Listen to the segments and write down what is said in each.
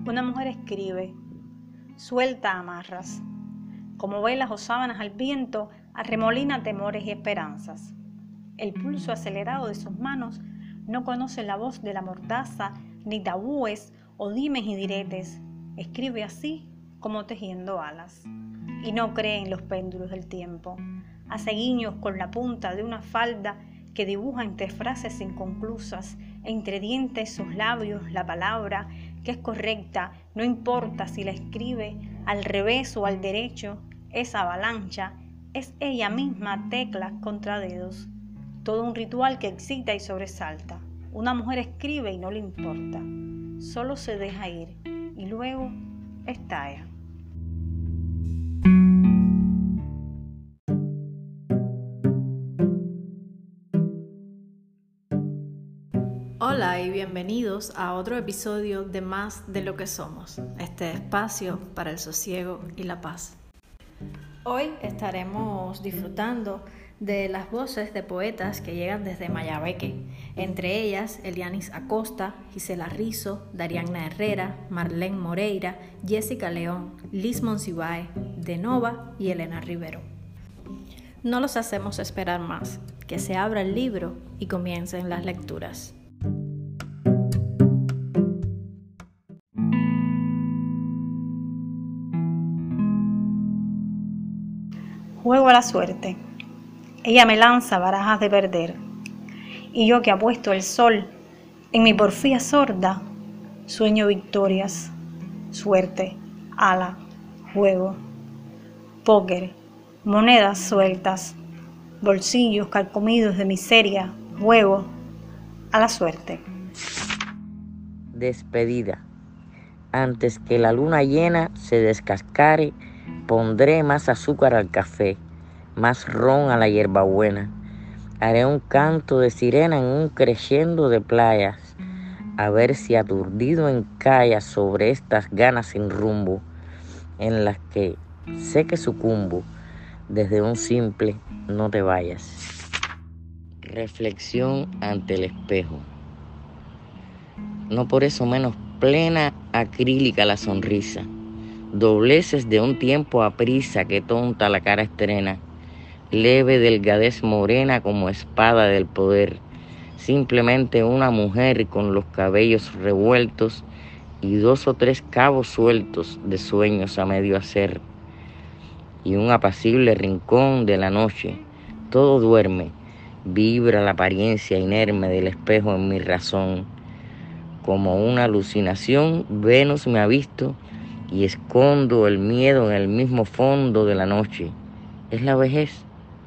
Una mujer escribe, suelta amarras, como velas o sábanas al viento, arremolina temores y esperanzas. El pulso acelerado de sus manos no conoce la voz de la mordaza, ni tabúes o dimes y diretes. Escribe así como tejiendo alas. Y no cree en los péndulos del tiempo. Hace guiños con la punta de una falda que dibuja entre frases inconclusas, entre dientes sus labios la palabra que es correcta, no importa si la escribe al revés o al derecho, esa avalancha es ella misma teclas contra dedos. Todo un ritual que excita y sobresalta. Una mujer escribe y no le importa, solo se deja ir y luego estalla. Hola y bienvenidos a otro episodio de Más de lo que somos, este espacio para el sosiego y la paz. Hoy estaremos disfrutando de las voces de poetas que llegan desde Mayabeque, entre ellas Elianis Acosta, Gisela Rizo, Darianna Herrera, Marlene Moreira, Jessica León, Liz Monsiváis, Denova y Elena Rivero. No los hacemos esperar más, que se abra el libro y comiencen las lecturas. Juego a la suerte. Ella me lanza barajas de perder. Y yo que apuesto el sol en mi porfía sorda, sueño victorias, suerte, ala, juego, póker, monedas sueltas, bolsillos carcomidos de miseria, juego a la suerte. Despedida. Antes que la luna llena se descascare, pondré más azúcar al café, más ron a la hierbabuena. Haré un canto de sirena en un crescendo de playas, a ver si aturdido encalla sobre estas ganas sin rumbo, en las que sé que sucumbo desde un simple no te vayas. Reflexión ante el espejo. No por eso menos plena, acrílica la sonrisa. Dobleces de un tiempo aprisa que tonta la cara estrena. Leve delgadez morena como espada del poder. Simplemente una mujer con los cabellos revueltos y 2 o 3 cabos sueltos de sueños a medio hacer. Y un apacible rincón de la noche. Todo duerme. Vibra la apariencia inerme del espejo en mi razón. Como una alucinación, Venus me ha visto y escondo el miedo en el mismo fondo de la noche. ¿Es la vejez?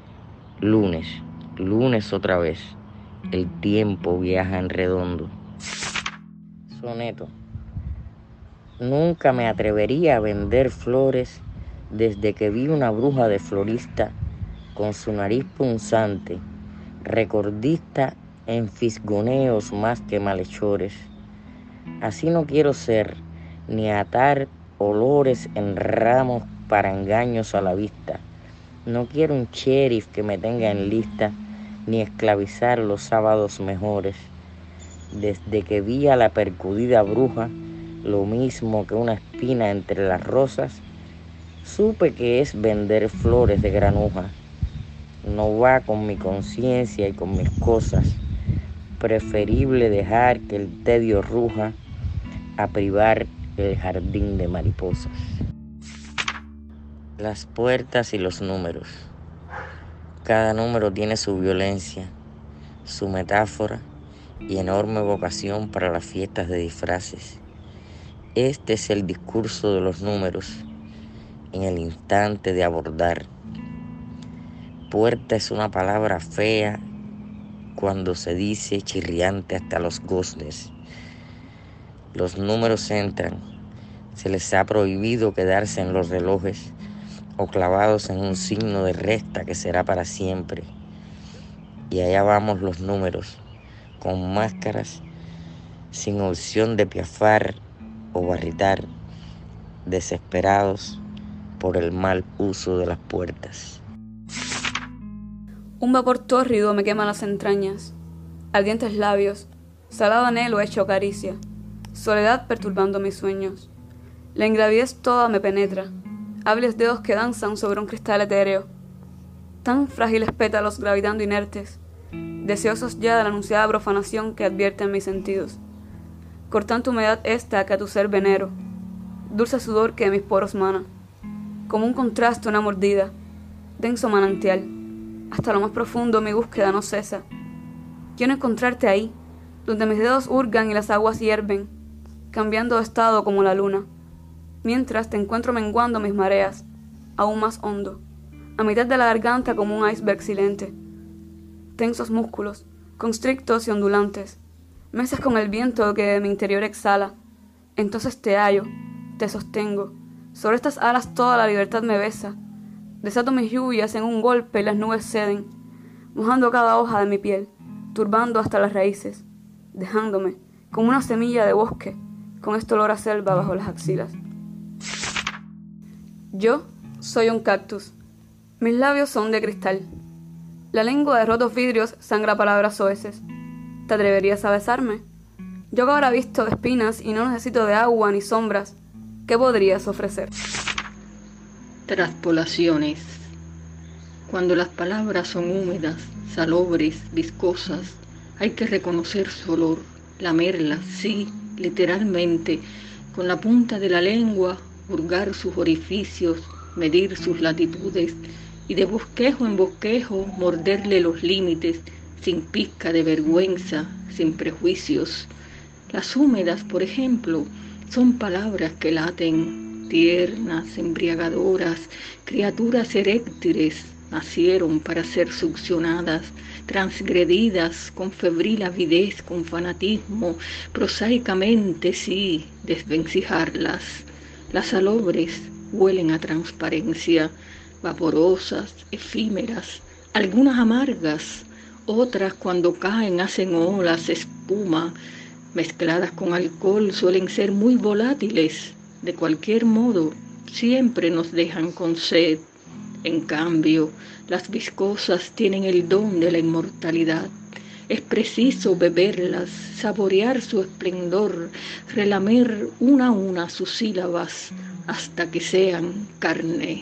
Lunes otra vez. El tiempo viaja en redondo. Soneto. Nunca me atrevería a vender flores desde que vi una bruja de florista con su nariz punzante, recordista en fisgoneos más que malhechores. Así no quiero ser, ni atar olores en ramos para engaños a la vista. No quiero un sheriff que me tenga en lista, ni esclavizar los sábados mejores. Desde que vi a la percudida bruja, lo mismo que una espina entre las rosas, supe que es vender flores de granuja. No va con mi conciencia y con mis cosas. Preferible dejar que el tedio ruja a privar el jardín de mariposas. Las puertas y los números. Cada número tiene su violencia, su metáfora y enorme vocación para las fiestas de disfraces. Este es el discurso de los números en el instante de abordar. Puerta es una palabra fea cuando se dice chirriante hasta los goznes. Los números entran, se les ha prohibido quedarse en los relojes o clavados en un signo de resta que será para siempre. Y allá vamos los números, con máscaras, sin opción de piafar o barritar, desesperados por el mal uso de las puertas. Un vapor tórrido me quema las entrañas, ardientes labios, salado anhelo hecho caricia. soledad perturbando mis sueños. La ingravidez toda me penetra, hábiles dedos que danzan sobre un cristal etéreo, tan frágiles pétalos gravitando inertes, deseosos ya de la anunciada profanación que advierten mis sentidos. Cortante humedad esta que a tu ser venero, dulce sudor que de mis poros mana, como un contraste una mordida, denso manantial, hasta lo más profundo mi búsqueda no cesa. Quiero encontrarte ahí, donde mis dedos hurgan y las aguas hierven, cambiando de estado como la luna, mientras te encuentro menguando mis mareas, aún más hondo, a mitad de la garganta como un iceberg silente. Tensos músculos, constrictos y ondulantes, mezclas con el viento que de mi interior exhala. Entonces te hallo, te sostengo, sobre estas alas toda la libertad me besa. Desato mis lluvias en un golpe y las nubes ceden, mojando cada hoja de mi piel, turbando hasta las raíces, dejándome como una semilla de bosque, con este olor a selva bajo las axilas. Yo soy un cactus. Mis labios son de cristal. La lengua de rotos vidrios sangra palabras soeces. ¿Te atreverías a besarme? Yo que ahora visto de espinas y no necesito de agua ni sombras, ¿qué podrías ofrecer? Traspolaciones. Cuando las palabras son húmedas, salobres, viscosas, hay que reconocer su olor, lamerlas, sí, literalmente, con la punta de la lengua, hurgar sus orificios, medir sus latitudes y de bosquejo en bosquejo morderle los límites, sin pizca de vergüenza, sin prejuicios. Las húmedas, por ejemplo, son palabras que laten, tiernas, embriagadoras, criaturas eréctiles, nacieron para ser succionadas, transgredidas con febril avidez, con fanatismo, prosaicamente sí, desvencijarlas. Las salobres huelen a transparencia, vaporosas, efímeras, algunas amargas, otras cuando caen hacen olas, espuma, mezcladas con alcohol suelen ser muy volátiles, de cualquier modo, siempre nos dejan con sed. En cambio, las viscosas tienen el don de la inmortalidad. Es preciso beberlas, saborear su esplendor, relamer una a una sus sílabas hasta que sean carne.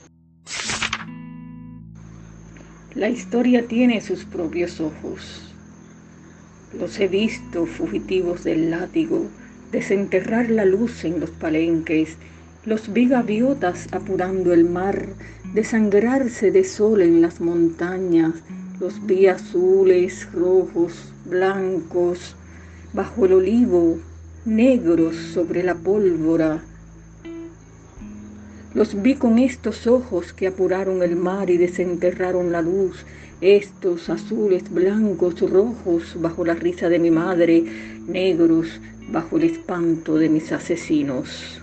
La historia tiene sus propios ojos. Los he visto fugitivos del látigo, desenterrar la luz en los palenques. Los vi gaviotas apurando el mar, desangrarse de sol en las montañas. Los vi azules, rojos, blancos, bajo el olivo, negros sobre la pólvora. Los vi con estos ojos que apuraron el mar y desenterraron la luz, estos azules, blancos, rojos bajo la risa de mi madre, negros bajo el espanto de mis asesinos.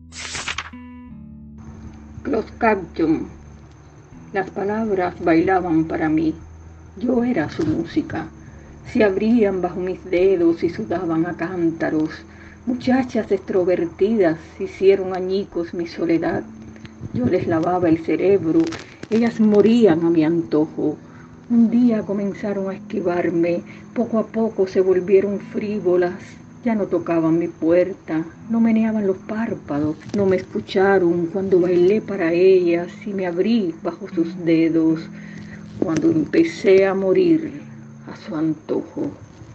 Closed caption. Las palabras bailaban para mí. Yo era su música. Se abrían bajo mis dedos y sudaban a cántaros. Muchachas extrovertidas hicieron añicos mi soledad. Yo les lavaba el cerebro, ellas morían a mi antojo. Un día comenzaron a esquivarme, poco a poco se volvieron frívolas. Ya no tocaban mi puerta, no meneaban los párpados, no me escucharon cuando bailé para ellas y me abrí bajo sus dedos, cuando empecé a morir a su antojo.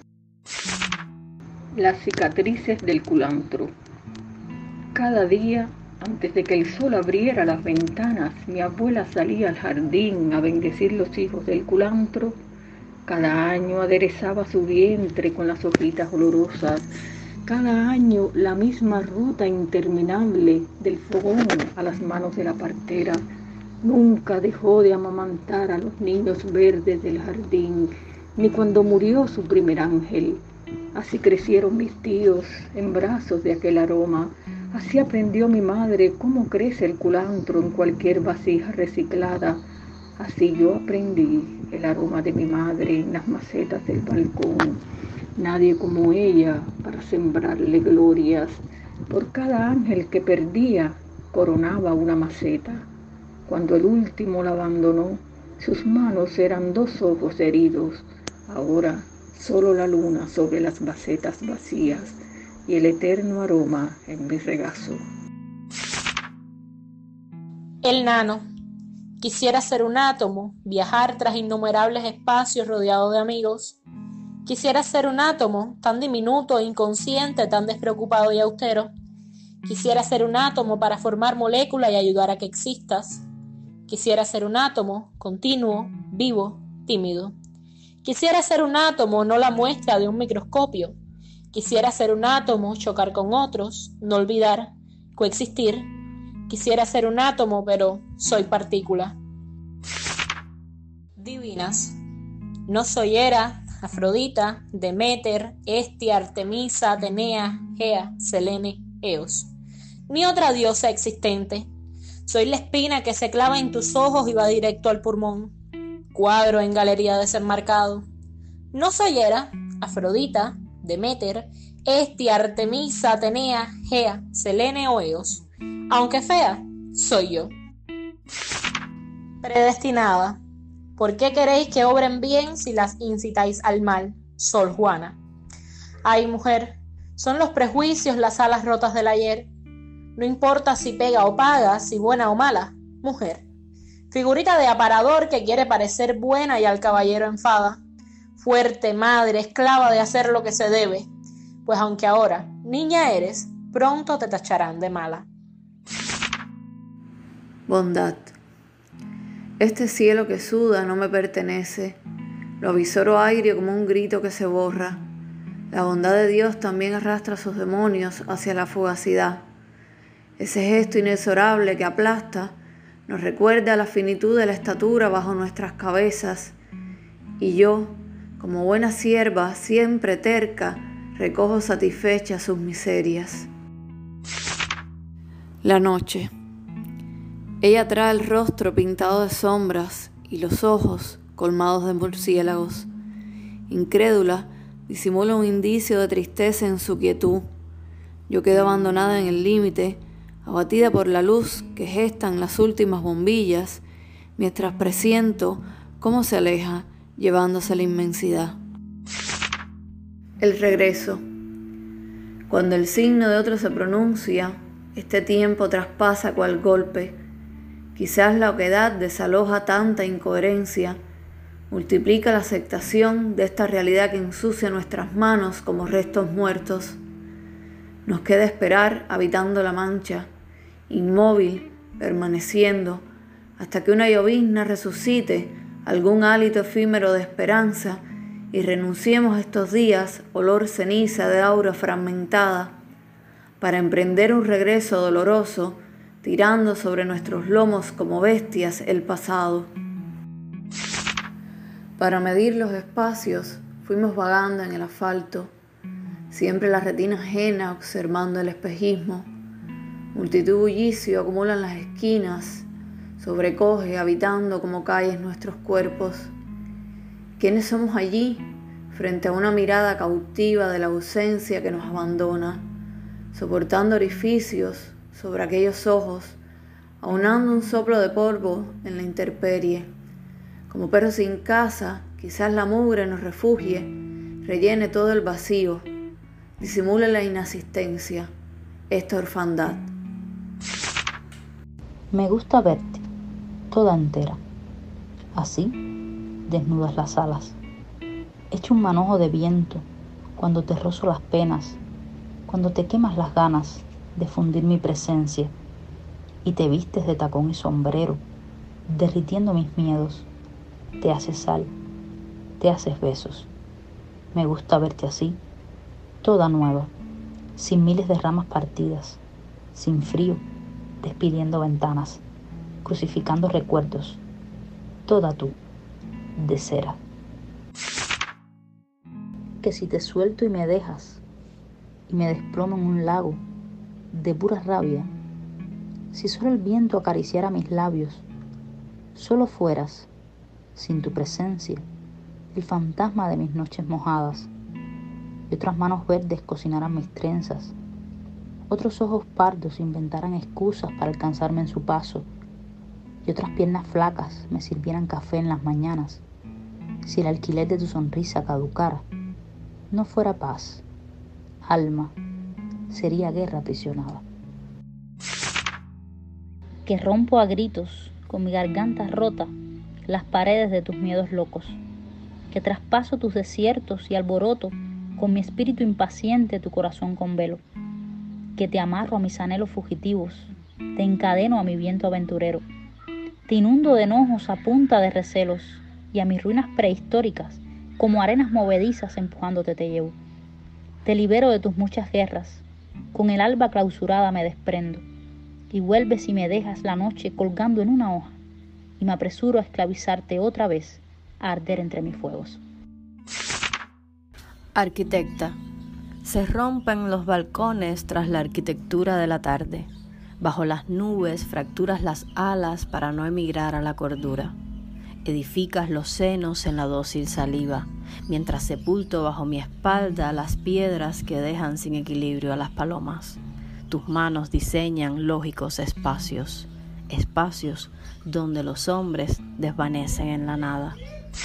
Las cicatrices del culantro. Cada día, antes de que el sol abriera las ventanas, mi abuela salía al jardín a bendecir los hijos del culantro. Cada año aderezaba su vientre con las hojitas olorosas. Cada año la misma ruta interminable del fogón a las manos de la partera. Nunca dejó de amamantar a los niños verdes del jardín, ni cuando murió su primer ángel. Así crecieron mis tíos en brazos de aquel aroma. Así aprendió mi madre cómo crece el culantro en cualquier vasija reciclada. Así yo aprendí el aroma de mi madre en las macetas del balcón. Nadie como ella para sembrarle glorias. Por cada ángel que perdía, coronaba una maceta. Cuando el último la abandonó, sus manos eran 2 ojos heridos. Ahora, solo la luna sobre las macetas vacías. y el eterno aroma en mi regazo. El nano. Quisiera ser un átomo, viajar tras innumerables espacios rodeado de amigos. Quisiera ser un átomo, tan diminuto e inconsciente, tan despreocupado y austero. Quisiera ser un átomo para formar molécula y ayudar a que existas. Quisiera ser un átomo, continuo, vivo, tímido. Quisiera ser un átomo, no la muestra de un microscopio. Quisiera ser un átomo, chocar con otros, no olvidar, coexistir. Quisiera ser un átomo, pero soy partícula. Divinas. No soy Hera, Afrodita, Deméter, Hestia, Artemisa, Atenea, Gea, Selene, Eos, ni otra diosa existente. Soy la espina que se clava en tus ojos y va directo al pulmón. Cuadro en galería desenmarcado. No soy Hera, Afrodita, Deméter, Hestia, Artemisa, Atenea, Gea, Selene o Eos. Aunque fea, soy yo. Predestinada. ¿Por qué queréis que obren bien si las incitáis al mal? Sor Juana. Ay, mujer, son los prejuicios las alas rotas del ayer. No importa si pega o paga, si buena o mala, mujer. Figurita de aparador que quiere parecer buena y al caballero enfada. Fuerte, madre, esclava de hacer lo que se debe. Pues aunque ahora niña eres, pronto te tacharán de mala. Bondad. Este cielo que suda no me pertenece. Lo avisoro aire como un grito que se borra. La bondad de Dios también arrastra a sus demonios hacia la fugacidad. Ese gesto inexorable que aplasta nos recuerda la finitud de la estatura bajo nuestras cabezas. Y yo, como buena sierva, siempre terca, recojo satisfecha sus miserias. La noche. Ella trae el rostro pintado de sombras y los ojos colmados de murciélagos. Incrédula, disimula un indicio de tristeza en su quietud. Yo quedo abandonada en el límite, abatida por la luz que gestan las últimas bombillas, mientras presiento cómo se aleja, llevándose la inmensidad. El regreso. Cuando el signo de otro se pronuncia, este tiempo traspasa cual golpe. Quizás la oquedad desaloja tanta incoherencia, multiplica la aceptación de esta realidad que ensucia nuestras manos como restos muertos. Nos queda esperar habitando la mancha, inmóvil, permaneciendo, hasta que una llovizna resucite algún hálito efímero de esperanza y renunciemos a estos días, olor ceniza de aura fragmentada, para emprender un regreso doloroso, tirando sobre nuestros lomos como bestias el pasado. Para medir los espacios, fuimos vagando en el asfalto, siempre la retina ajena observando el espejismo. Multitud bullicio acumula en las esquinas, sobrecoge habitando como calles nuestros cuerpos. ¿Quiénes somos allí, frente a una mirada cautiva de la ausencia que nos abandona, soportando orificios sobre aquellos ojos, aunando un soplo de polvo en la intemperie? Como perros sin casa, quizás la mugre nos refugie, rellene todo el vacío, disimule la inasistencia, esta orfandad. Me gusta verte, toda entera, así, desnudas las alas, hecho un manojo de viento, cuando te rozo las penas, cuando te quemas las ganas de fundir mi presencia, y te vistes de tacón y sombrero, derritiendo mis miedos, te haces sal, te haces besos. Me gusta verte así, toda nueva, sin miles de ramas partidas, sin frío, despidiendo ventanas, crucificando recuerdos, toda tú, de cera. Que si te suelto y me dejas, y me desplomo en un lago, de pura rabia, si solo el viento acariciara mis labios, solo fueras, sin tu presencia, el fantasma de mis noches mojadas, y otras manos verdes cocinaran mis trenzas, otros ojos pardos inventaran excusas para alcanzarme en su paso, y otras piernas flacas me sirvieran café en las mañanas. Si el alquiler de tu sonrisa caducara, no fuera paz, alma, sería guerra aprisionada. Que rompo a gritos, con mi garganta rota, las paredes de tus miedos locos. Que traspaso tus desiertos y alboroto, con mi espíritu impaciente tu corazón con velo. Que te amarro a mis anhelos fugitivos, te encadeno a mi viento aventurero. Te inundo de enojos a punta de recelos, y a mis ruinas prehistóricas, como arenas movedizas empujándote te llevo. Te libero de tus muchas guerras, con el alba clausurada me desprendo, y vuelves y me dejas la noche colgando en una hoja, y me apresuro a esclavizarte otra vez, a arder entre mis fuegos. Arquitecta, se rompen los balcones tras la arquitectura de la tarde. Bajo las nubes fracturas las alas para no emigrar a la cordura. Edificas los senos en la dócil saliva, mientras sepulto bajo mi espalda las piedras que dejan sin equilibrio a las palomas. Tus manos diseñan lógicos espacios, espacios donde los hombres desvanecen en la nada.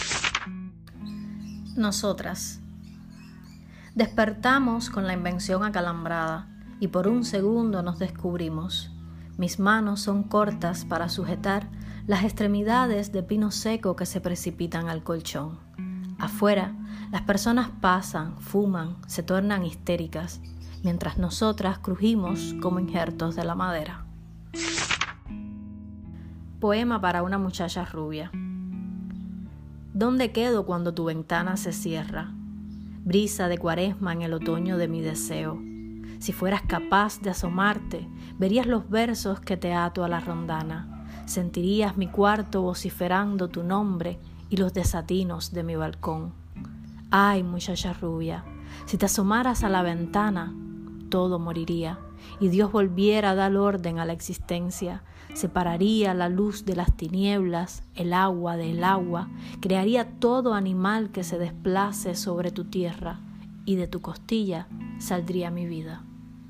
Nosotras despertamos con la invención acalambrada y por un segundo nos descubrimos. Mis manos son cortas para sujetar las extremidades de pino seco que se precipitan al colchón. Afuera, las personas pasan, fuman, se tornan histéricas, mientras nosotras crujimos como injertos de la madera. Poema para una muchacha rubia. ¿Dónde quedo cuando tu ventana se cierra? Brisa de cuaresma en el otoño de mi deseo. Si fueras capaz de asomarte, verías los versos que te ato a la rondana. Sentirías mi cuarto vociferando tu nombre y los desatinos de mi balcón. Ay, muchacha rubia, si te asomaras a la ventana, todo moriría y Dios volviera a dar orden a la existencia. Separaría la luz de las tinieblas, el agua del agua, crearía todo animal que se desplace sobre tu tierra y de tu costilla saldría mi vida.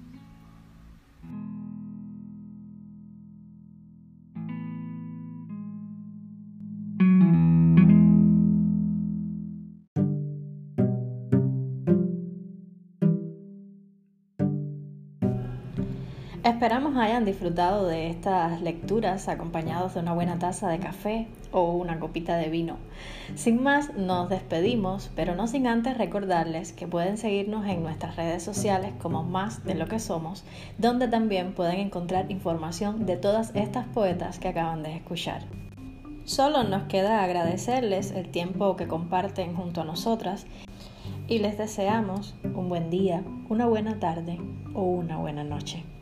Esperamos hayan disfrutado de estas lecturas acompañados de una buena taza de café o una copita de vino. Sin más, nos despedimos, pero no sin antes recordarles que pueden seguirnos en nuestras redes sociales como Más de lo que Somos, donde también pueden encontrar información de todas estas poetas que acaban de escuchar. Solo nos queda agradecerles el tiempo que comparten junto a nosotras y les deseamos un buen día, una buena tarde o una buena noche.